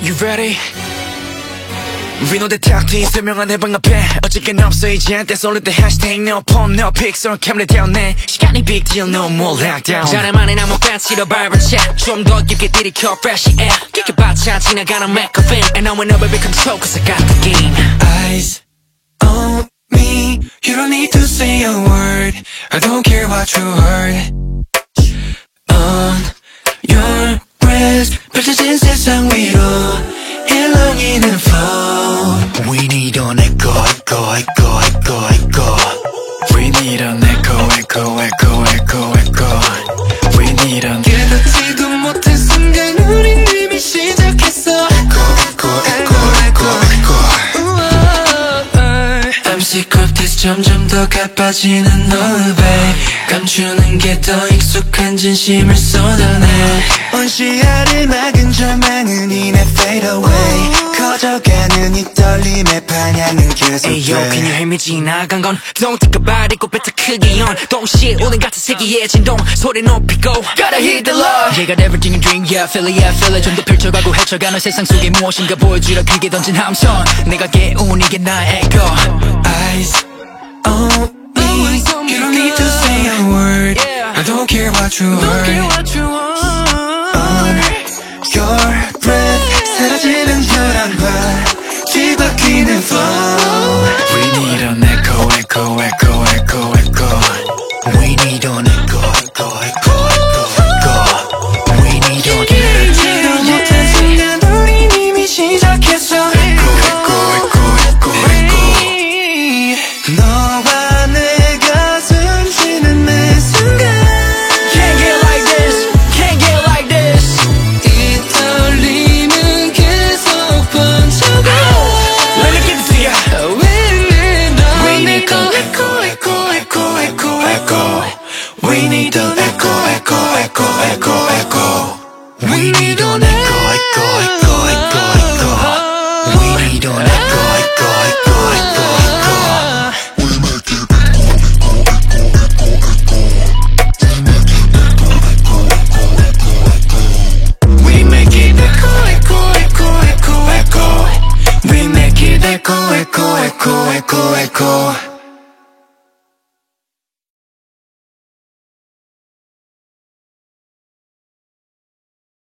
You ready? We know the tactic 설명한 해방 앞에 어쨌긴 없어 이제 That's only the hashtag No phone, no pixel camera 대었네 시간이 big deal no more lockdown 사람만의 남은 fancy로 vibrant chat 좀 더 깊게 들이켜 fresh air 깊게봤자 지나가는 McCoffin And I will never be control cause I got the game Eyes on me You don't need to say a word I don't care what you heard On your breast 펼쳐진 세상 위로 일렁이는 flow We need an echo, echo, echo, echo, echo We need an echo, echo, echo, echo, echo We need an 깨닫지도 못한 순간 우린 이미 시작했어 Echo, echo, echo, echo, echo I'm sick of this 점점 더 가빠지는 호흡에 감추는 게 더 익숙한 진심을 쏟아내 온 시야를 막은 절망은 이내 fade away 커져가는 이 떨림의 방향은 계속돼 Ayo can you hear me 지나간 건 Don't think about it 고 뱉어 크게 연 동시에 오는 같은 세기의 진동 소리 높이고 Gotta hit the low You got everything you dream yeah feel it 좀 더 펼쳐가고 헤쳐가는 세상 속에 무엇인가 보여주려 크게 던진 함성 내가 깨운 이게 나의 echo Eyes on me You don't need to say a word I don't care what you heard On your breath 사라지는 혈안과 뒤바뀌는 flow We need an echo, echo, echo